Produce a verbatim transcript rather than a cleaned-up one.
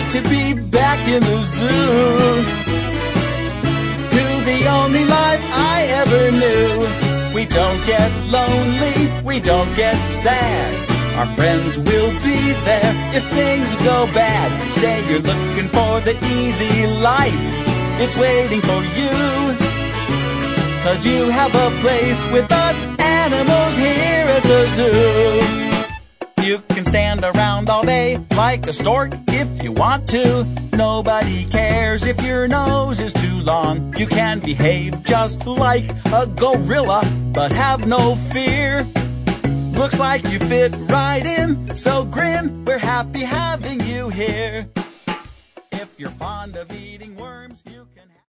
to be back in the zoo. To the only life I ever knew. We don't get lonely, we don't get sad. Our friends will be there if things go bad. Say you're looking for the easy life, it's waiting for you. 'Cause you have a place with us animals here at the zoo. You can stand around all day like a stork if you want to. Nobody cares if your nose is too long. You can behave just like a gorilla, but have no fear. Looks like you fit right in, so grin, we're happy having you here. If you're fond of eating worms, you